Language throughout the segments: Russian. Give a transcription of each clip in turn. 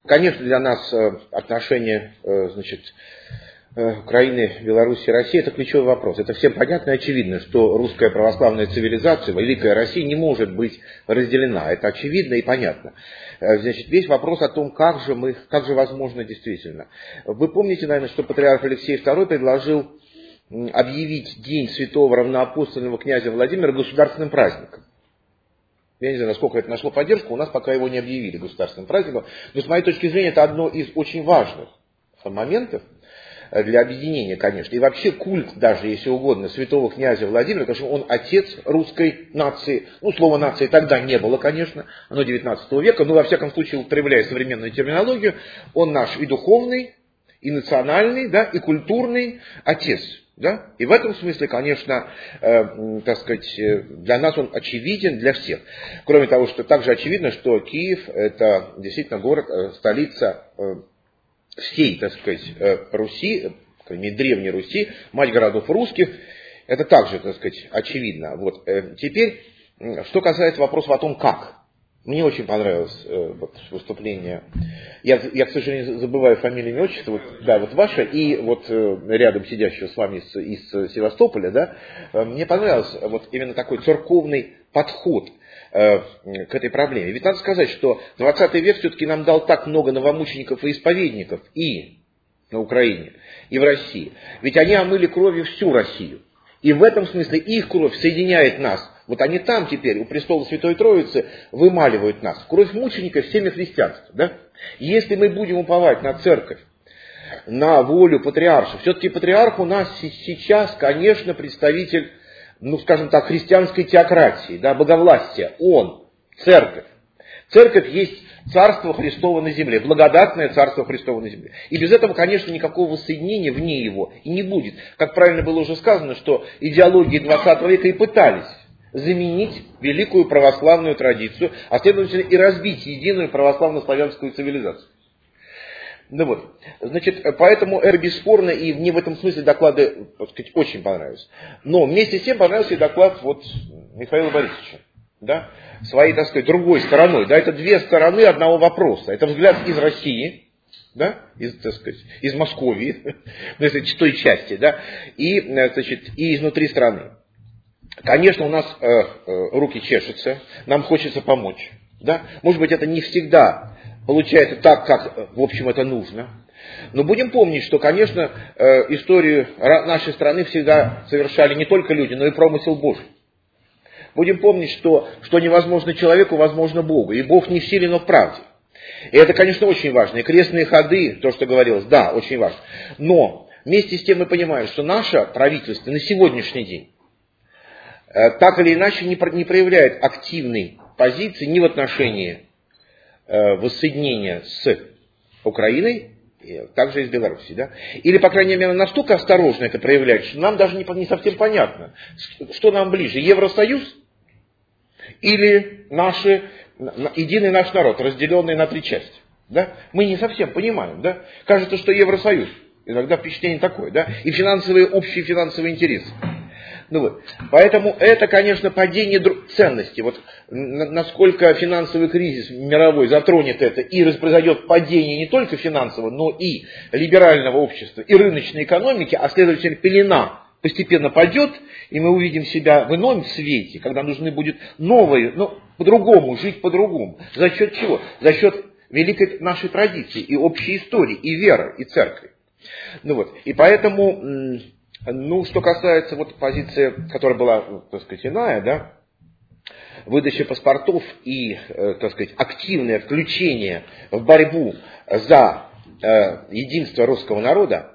Конечно, для нас отношения, Украины, Беларуси и России — это ключевой вопрос. Это всем понятно и очевидно, что русская православная цивилизация, Великая Россия, не может быть разделена. Это очевидно и понятно. Весь вопрос о том, как же возможно действительно. Вы помните, наверное, что патриарх Алексей II предложил объявить День святого равноапостольного князя Владимира государственным праздником. Я не знаю, насколько это нашло поддержку, у нас пока его не объявили государственным праздником. Но с моей точки зрения, это одно из очень важных моментов для объединения, конечно. И вообще культ, даже если угодно, святого князя Владимира, потому что он отец русской нации. Слова нации тогда не было, конечно, оно 19 века, но во всяком случае, употребляя современную терминологию, он наш и духовный, и национальный, да, и культурный отец. Да? И в этом смысле, конечно, для нас он очевиден, для всех. Кроме того, что также очевидно, что Киев — это действительно город, столица всей, Руси, Древней Руси, мать городов русских. Это также, очевидно. Теперь, что касается вопросов о том, как. Мне очень понравилось выступление. Я, к сожалению, забываю фамилию и отчество. Ваше, и рядом сидящего с вами из Севастополя, да, мне понравился именно такой церковный подход к этой проблеме. Ведь надо сказать, что 20 век все-таки нам дал так много новомучеников и исповедников и на Украине, и в России. Ведь они омыли кровью всю Россию. И в этом смысле их кровь соединяет нас. Они там теперь, у престола Святой Троицы, вымаливают нас. Кровь мучеников в семя христианства. Да? Если мы будем уповать на церковь, на волю патриарша, все-таки патриарх у нас сейчас, конечно, представитель, христианской теократии, да, боговластия. Он, церковь. Церковь есть Царство Христово на земле, благодатное Царство Христово на земле. И без этого, конечно, никакого воссоединения вне его и не будет. Как правильно было уже сказано, что идеологии 20 века и пытались заменить великую православную традицию, а следовательно и разбить единую православно-славянскую цивилизацию. Поэтому это бесспорно, и мне в этом смысле доклады, очень понравились. Но вместе с тем понравился и доклад Михаила Борисовича. Да, своей, другой стороной. Да, это две стороны одного вопроса. Это взгляд из России, да, из Московии, с той части, да, и изнутри страны. Конечно, у нас руки чешутся, нам хочется помочь. Да? Может быть, это не всегда получается так, как, в общем, это нужно. Но будем помнить, что, конечно, историю нашей страны всегда совершали не только люди, но и промысел Божий. Будем помнить, что невозможно человеку, возможно Богу. И Бог не в силе, но в правде. И это, конечно, очень важно. И крестные ходы, то, что говорилось, да, очень важно. Но вместе с тем мы понимаем, что наше правительство на сегодняшний день так или иначе не проявляет активной позиции ни в отношении воссоединения с Украиной, также и с Белоруссией. Да? Или, по крайней мере, настолько осторожно это проявляет, что нам даже не совсем понятно, что нам ближе, Евросоюз или единый наш народ, разделенный на три части. Да? Мы не совсем понимаем. Да? Кажется, что Евросоюз. Иногда впечатление такое. Да? И общие финансовые интересы. Поэтому это, конечно, падение ценностей. Насколько финансовый кризис мировой затронет это, и произойдет падение не только финансового, но и либерального общества, и рыночной экономики, а следовательно пелена постепенно падет, и мы увидим себя в ином свете, когда нужны будет новые, по-другому, жить по-другому. За счет чего? За счет великой нашей традиции, и общей истории, и веры, и церкви. И поэтому... что касается позиции, которая была, иная, да, выдача паспортов и, активное включение в борьбу за единство русского народа,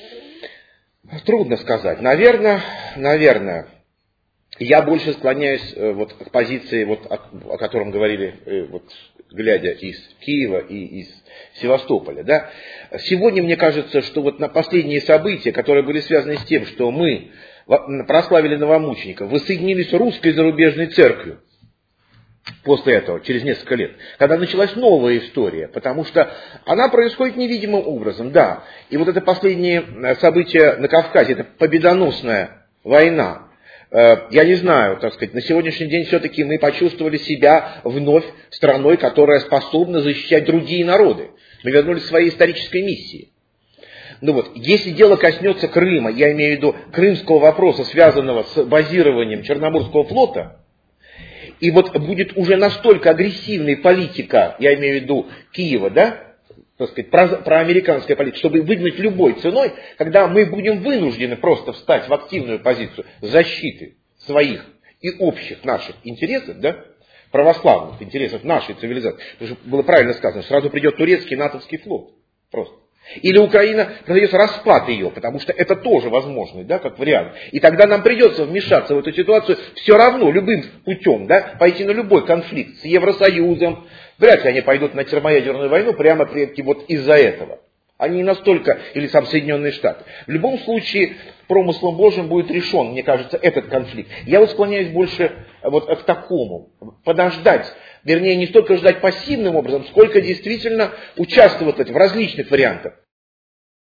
трудно сказать. Наверное, я больше склоняюсь к позиции, о котором говорили, глядя из Киева и из Севастополя. Да? Сегодня мне кажется, что на последние события, которые были связаны с тем, что мы прославили новомучеников, воссоединились с русской зарубежной церковью после этого, через несколько лет, когда началась новая история, потому что она происходит невидимым образом, да. И это последние события на Кавказе, это победоносная война я не знаю, так сказать, на сегодняшний день все-таки мы почувствовали себя вновь страной, которая способна защищать другие народы. Мы вернулись к своей исторической миссии. Ну вот, если дело коснется Крыма, я имею в виду крымского вопроса, связанного с базированием Черноморского флота, и вот будет уже настолько агрессивная политика, я имею в виду Киева, да, так сказать, проамериканская политика, чтобы выгнать любой ценой, когда мы будем вынуждены просто встать в активную позицию защиты своих и общих наших интересов, да, православных интересов нашей цивилизации. Потому что было правильно сказано, сразу придет турецкий натовский флот. Просто. Или Украина произойдет распад ее, потому что это тоже возможно, да, как вариант. И тогда нам придется вмешаться в эту ситуацию все равно, любым путем, да, пойти на любой конфликт с Евросоюзом. Вряд ли они пойдут на термоядерную войну прямо вот из-за этого. Они не настолько, или сам Соединенные Штаты. В любом случае, промыслом Божьим будет решен, мне кажется, этот конфликт. Я вот склоняюсь больше вот к такому. Подождать. Вернее, не столько ждать пассивным образом, сколько действительно участвовать в различных вариантах.